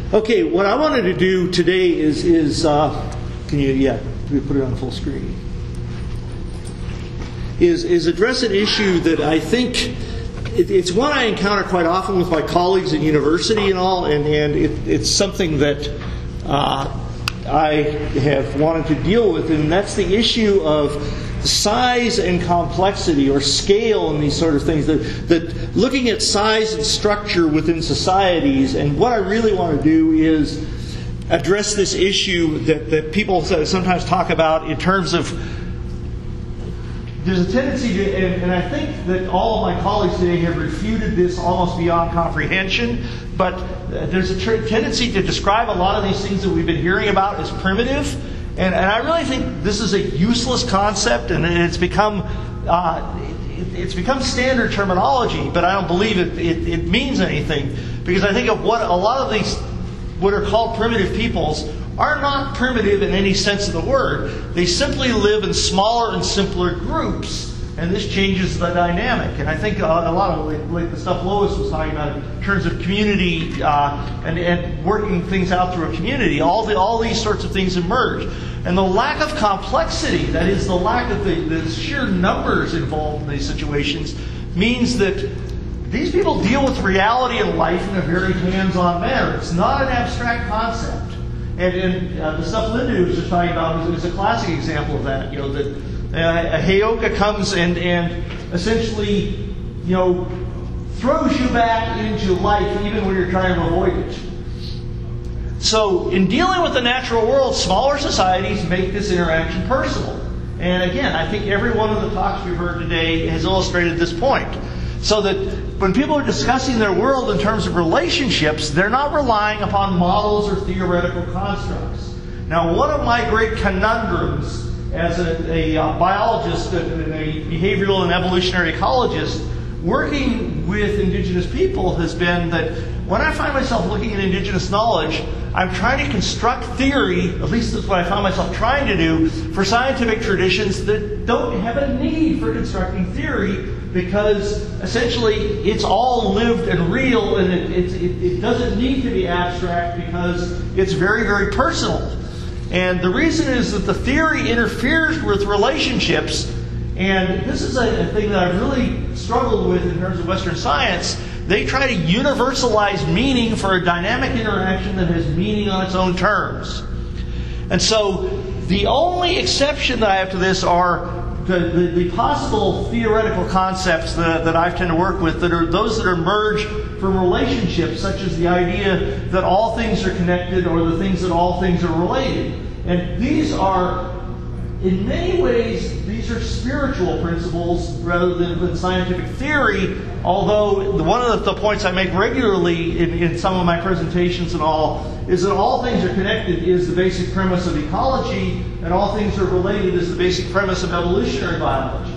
Okay, what I wanted to do today is can we put it on full screen? Is address an issue that I think it's one I encounter quite often with my colleagues at university and all, and it's something that I have wanted to deal with, and that's the issue of size and complexity, or scale, and these sort of things. That looking at size and structure within societies, and what I really want to do is address this issue that people sometimes talk about in terms of there's a tendency to, and I think that all of my colleagues today have refuted this almost beyond comprehension, but there's a tendency to describe a lot of these things that we've been hearing about as primitive. And I really think this is a useless concept, and it's become standard terminology, but I don't believe it means anything, because I think of what a lot of these what are called primitive peoples are not primitive in any sense of the word. They simply live in smaller and simpler groups, and this changes the dynamic. And I think a lot of like the stuff Lois was talking about in terms of community and working things out through a community, all these sorts of things emerge. And the lack of complexity, that is the lack of the sheer numbers involved in these situations, means that these people deal with reality and life in a very hands-on manner. It's not an abstract concept. And the stuff Linda was just talking about is a classic example of that. You know, that a Heyoka comes and essentially, throws you back into life even when you're trying to avoid it. So, in dealing with the natural world, smaller societies make this interaction personal. And again, I think every one of the talks we've heard today has illustrated this point. So that when people are discussing their world in terms of relationships, they're not relying upon models or theoretical constructs. Now, one of my great conundrums as a biologist and a behavioral and evolutionary ecologist working with indigenous people has been that when I find myself looking at indigenous knowledge, I'm trying to construct theory, at least that's what I found myself trying to do, for scientific traditions that don't have a need for constructing theory, because essentially it's all lived and real, and it doesn't need to be abstract because it's very, very personal. And the reason is that the theory interferes with relationships, and this is a thing that I've really struggled with in terms of Western science. They try to universalize meaning for a dynamic interaction that has meaning on its own terms. And so the only exception that I have to this are the possible theoretical concepts that I tend to work with, that are those that emerge from relationships, such as the idea that all things are connected, or the things that all things are related. And these are, in many ways, these are spiritual principles rather than scientific theory, although one of the points I make regularly in some of my presentations and all is that all things are connected is the basic premise of ecology, and all things are related is the basic premise of evolutionary biology.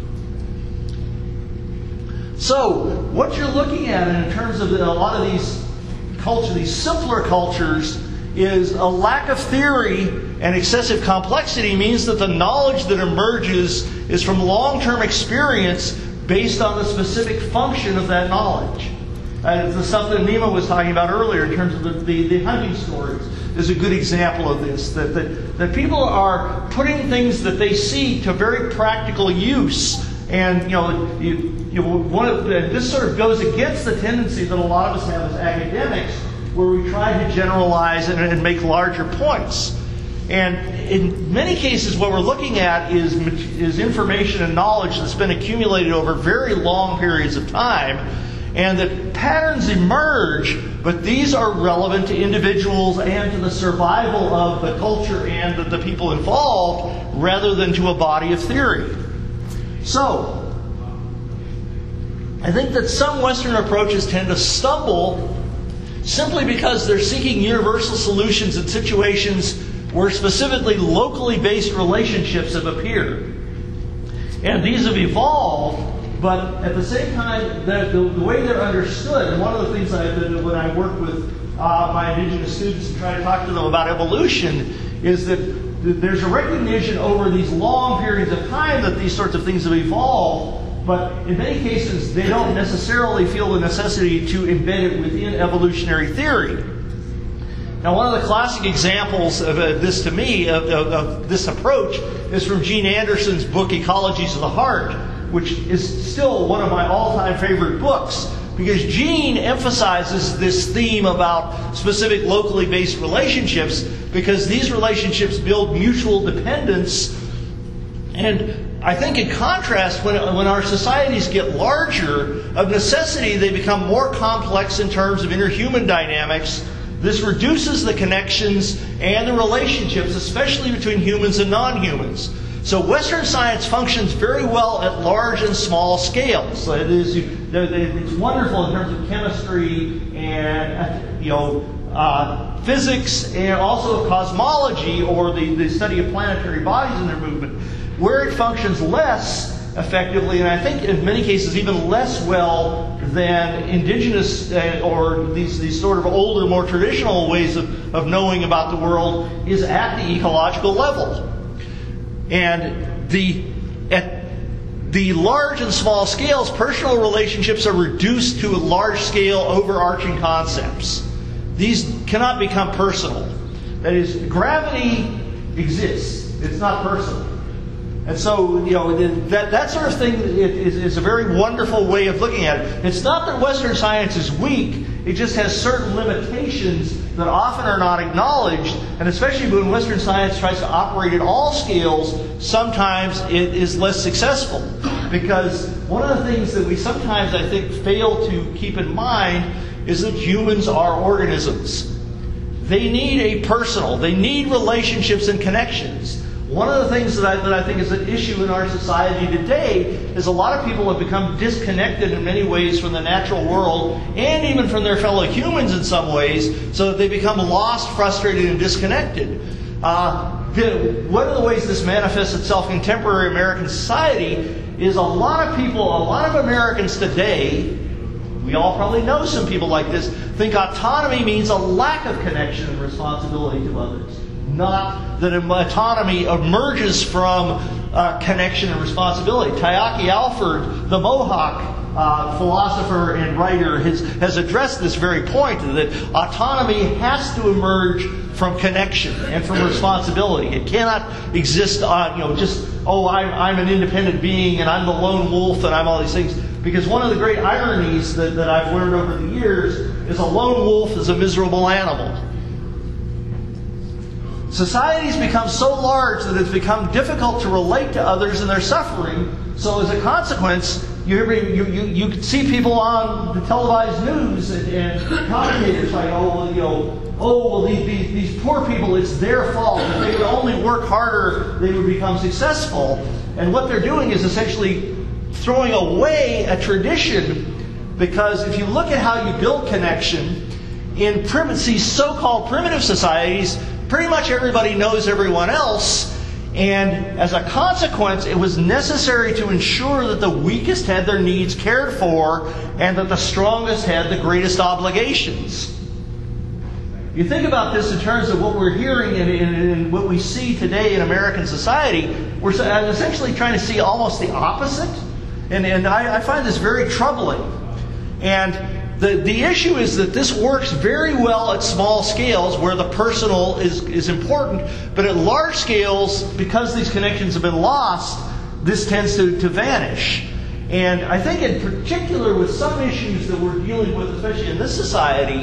So, what you're looking at in terms of a lot of these cultures, these simpler cultures, is a lack of theory, and excessive complexity means that the knowledge that emerges is from long-term experience based on the specific function of that knowledge. The stuff that Nima was talking about earlier in terms of the hunting stories is a good example of this. That people are putting things that they see to very practical use, and this sort of goes against the tendency that a lot of us have as academics, where we try to generalize and make larger points. And in many cases, what we're looking at is information and knowledge that's been accumulated over very long periods of time, and that patterns emerge, but these are relevant to individuals and to the survival of the culture and the people involved, rather than to a body of theory. So, I think that some Western approaches tend to stumble simply because they're seeking universal solutions in situations where specifically locally based relationships have appeared. And these have evolved, but at the same time, the way they're understood, and one of the things when I work with my indigenous students and try to talk to them about evolution, is that there's a recognition over these long periods of time that these sorts of things have evolved, but in many cases they don't necessarily feel the necessity to embed it within evolutionary theory. Now, one of the classic examples of this to me, of this approach, is from Gene Anderson's book, Ecologies of the Heart, which is still one of my all-time favorite books, because Gene emphasizes this theme about specific locally based relationships, because these relationships build mutual dependence. And I think in contrast, when our societies get larger, of necessity they become more complex in terms of interhuman dynamics. This reduces the connections and the relationships, especially between humans and non-humans. So Western science functions very well at large and small scales. It's wonderful in terms of chemistry and physics, and also cosmology, or the study of planetary bodies and their movement. Where it functions less effectively, and I think in many cases even less well than indigenous or these sort of older, more traditional ways of knowing about the world, is at the ecological level. And at the large and small scales, personal relationships are reduced to large-scale, overarching concepts. These cannot become personal. That is, gravity exists. It's not personal. And so, that sort of thing is a very wonderful way of looking at it. It's not that Western science is weak. It just has certain limitations that often are not acknowledged. And especially when Western science tries to operate at all scales, sometimes it is less successful. Because one of the things that we sometimes, I think, fail to keep in mind is that humans are organisms. They need they need relationships and connections. One of the things that I think is an issue in our society today is a lot of people have become disconnected in many ways from the natural world, and even from their fellow humans in some ways, so that they become lost, frustrated, and disconnected. One of the ways this manifests itself in contemporary American society is a lot of Americans today, we all probably know some people like this, think autonomy means a lack of connection and responsibility to others. Not that autonomy emerges from connection and responsibility. Tyaki Alford, the Mohawk philosopher and writer, has addressed this very point, that autonomy has to emerge from connection and from responsibility. It cannot exist on, I'm an independent being and I'm the lone wolf and I'm all these things. Because one of the great ironies that I've learned over the years is a lone wolf is a miserable animal. Societies become so large that it's become difficult to relate to others in their suffering. So as a consequence, you can see people on the televised news and commentators like, these poor people, it's their fault. If they would only work harder, they would become successful. And what they're doing is essentially throwing away a tradition, because if you look at how you build connection in these so-called primitive societies, pretty much everybody knows everyone else, and as a consequence, it was necessary to ensure that the weakest had their needs cared for and that the strongest had the greatest obligations. You think about this in terms of what we're hearing and what we see today in American society. We're essentially trying to see almost the opposite, and I find this very troubling. And the issue is that this works very well at small scales where the personal is important, but at large scales, because these connections have been lost, this tends to vanish. And I think in particular with some issues that we're dealing with, especially in this society,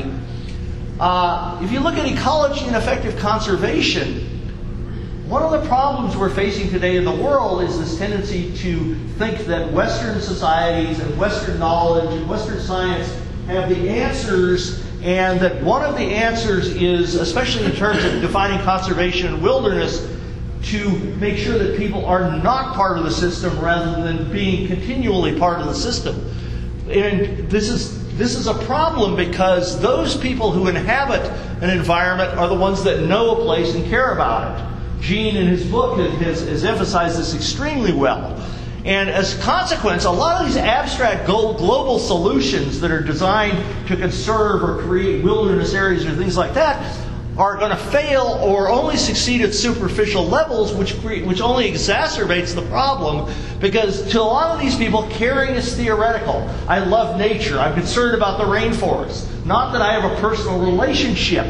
if you look at ecology and effective conservation, one of the problems we're facing today in the world is this tendency to think that Western societies and Western knowledge and Western science have the answers, and that one of the answers is, especially in terms of defining conservation and wilderness, to make sure that people are not part of the system rather than being continually part of the system. And this is a problem because those people who inhabit an environment are the ones that know a place and care about it. Gene, in his book, has emphasized this extremely well. And as a consequence, a lot of these abstract global solutions that are designed to conserve or create wilderness areas or things like that are going to fail or only succeed at superficial levels, which only exacerbates the problem. Because to a lot of these people, caring is theoretical. I love nature. I'm concerned about the rainforest. Not that I have a personal relationship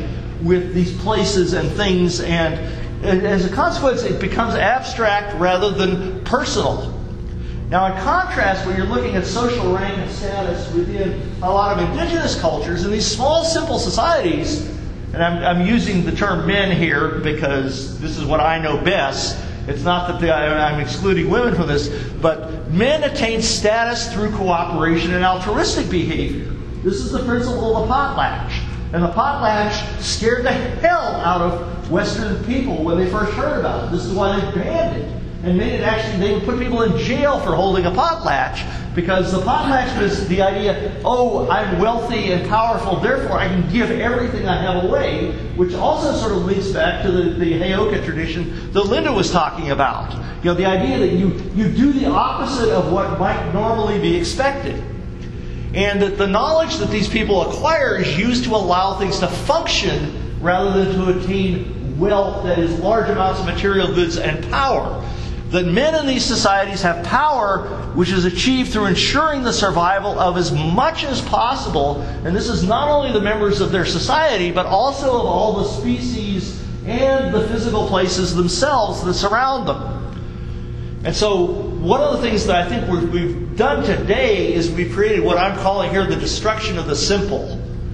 with these places and things, and as a consequence, it becomes abstract rather than personal. Now, in contrast, when you're looking at social rank and status within a lot of indigenous cultures, in these small, simple societies, and I'm using the term men here because this is what I know best. It's not that I'm excluding women from this, but men attain status through cooperation and altruistic behavior. This is the principle of the potlatch. And the potlatch scared the hell out of Western people when they first heard about it. This is why they banned it. And made it actually, they would put people in jail for holding a potlatch, because the potlatch was the idea, oh, I'm wealthy and powerful, therefore I can give everything I have away, which also sort of links back to the Heyoka tradition that Linda was talking about. You know, the idea that you do the opposite of what might normally be expected. And that the knowledge that these people acquire is used to allow things to function rather than to attain wealth, that is, large amounts of material goods and power. That men in these societies have power which is achieved through ensuring the survival of as much as possible, and this is not only the members of their society, but also of all the species and the physical places themselves that surround them. And so, one of the things that I think we've done today is we've created what I'm calling here the destruction of the simple.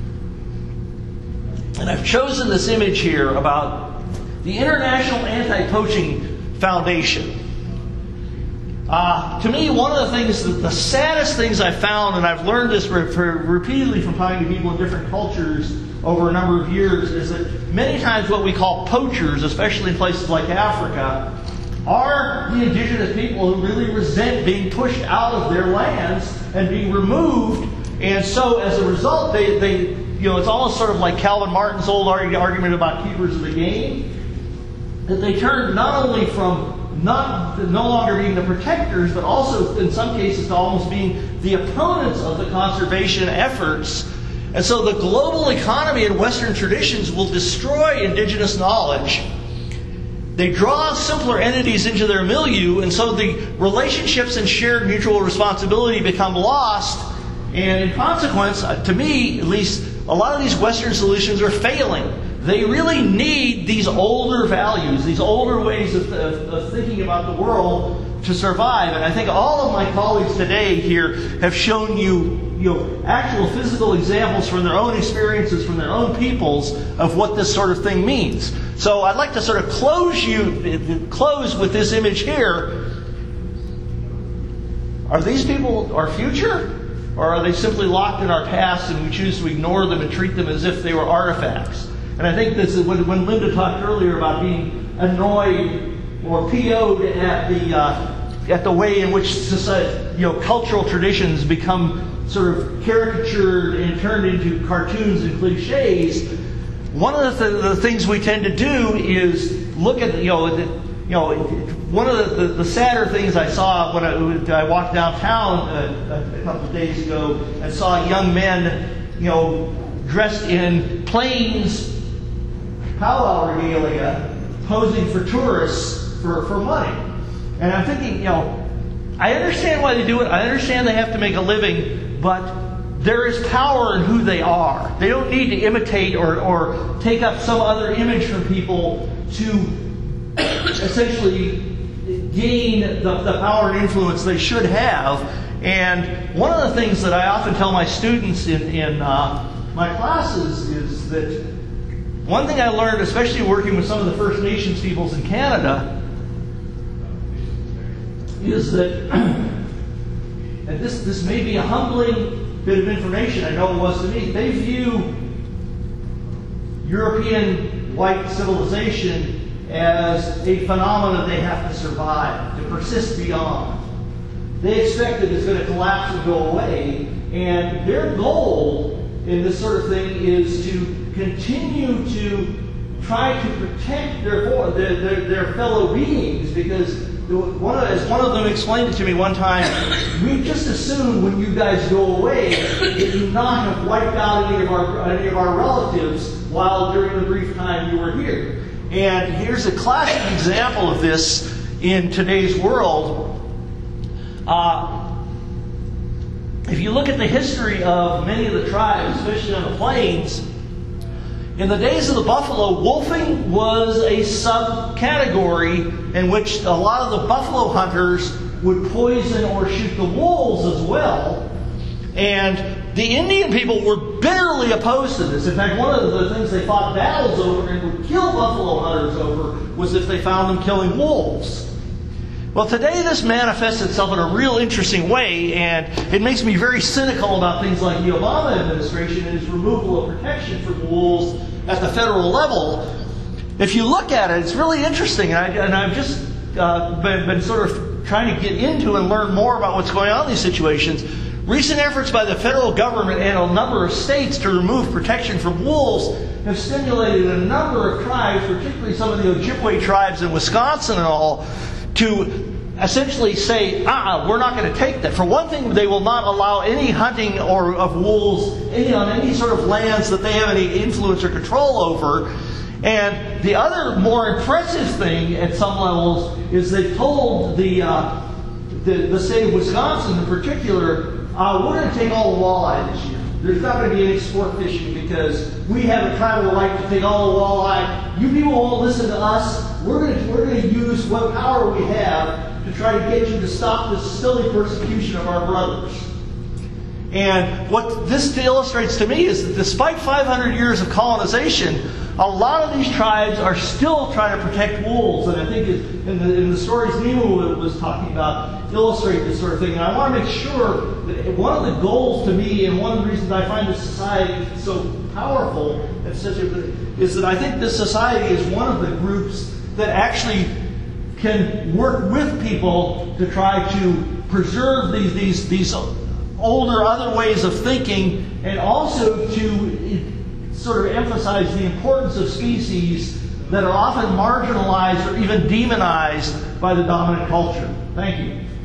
And I've chosen this image here about the International Anti-Poaching Foundation. To me, one of the things, the saddest things I've found, and I've learned this repeatedly from talking to people in different cultures over a number of years, is that many times what we call poachers, especially in places like Africa, are the indigenous people who really resent being pushed out of their lands and being removed. And so, as a result, they it's almost sort of like Calvin Martin's old argument about keepers of the game, that they turn not only from no longer being the protectors, but also in some cases to almost being the opponents of the conservation efforts. And so the global economy and Western traditions will destroy indigenous knowledge. They draw simpler entities into their milieu, and so the relationships and shared mutual responsibility become lost. And in consequence, to me at least, a lot of these Western solutions are failing. They really need these older values, these older ways of thinking about the world to survive. And I think all of my colleagues today here have shown you actual physical examples from their own experiences, from their own peoples, of what this sort of thing means. So I'd like to sort of close with this image here. Are these people our future? Or are they simply locked in our past and we choose to ignore them and treat them as if they were artifacts? And I think this is when Linda talked earlier about being annoyed or PO'd at the way in which society, cultural traditions become sort of caricatured and turned into cartoons and cliches. One of the things we tend to do is look at one of the sadder things I saw when I walked downtown a couple of days ago and saw young men, dressed in Plains powwow regalia, posing for tourists for money. And I'm thinking, I understand why they do it. I understand they have to make a living, but there is power in who they are. They don't need to imitate or take up some other image from people to essentially gain the power and influence they should have. And one of the things that I often tell my students in my classes is that one thing I learned, especially working with some of the First Nations peoples in Canada, is that, and this may be a humbling bit of information, I know it was to me, they view European white civilization as a phenomenon they have to survive, to persist beyond. They expect that it's going to collapse and go away, and their goal in this sort of thing is to continue to try to protect their fellow beings, because as one of them explained it to me one time, we just assume when you guys go away that you not have wiped out any of our relatives while during the brief time you were here. And here's a classic example of this in today's world. If you look at the history of many of the tribes, especially on the plains, In the days of the buffalo, wolfing was a subcategory in which a lot of the buffalo hunters would poison or shoot the wolves as well. And the Indian people were bitterly opposed to this. In fact, one of the things they fought battles over and would kill buffalo hunters over was if they found them killing wolves. Well, today this manifests itself in a real interesting way, and it makes me very cynical about things like the Obama administration and its removal of protection for wolves at the federal level. If you look at it, it's really interesting, and I've just been sort of trying to get into and learn more about what's going on in these situations. Recent efforts by the federal government and a number of states to remove protection from wolves have stimulated a number of tribes, particularly some of the Ojibwe tribes in Wisconsin and all, to essentially say, we're not going to take that. For one thing, they will not allow any hunting of wolves on any sort of lands that they have any influence or control over. And the other more impressive thing at some levels is they've told the state of Wisconsin in particular, we're going to take all the walleye this year. There's not going to be any sport fishing because we have a tribal right to take all the walleye. You people won't listen to us. We're going to use what power we have to try to get you to stop this silly persecution of our brothers. And what this illustrates to me is that despite 500 years of colonization, a lot of these tribes are still trying to protect wolves. And I think in the stories Nima was talking about illustrate this sort of thing. And I want to make sure that one of the goals to me, and one of the reasons I find this society so powerful and is that I think this society is one of the groups that actually can work with people to try to preserve these older other ways of thinking, and also to sort of emphasize the importance of species that are often marginalized or even demonized by the dominant culture. Thank you.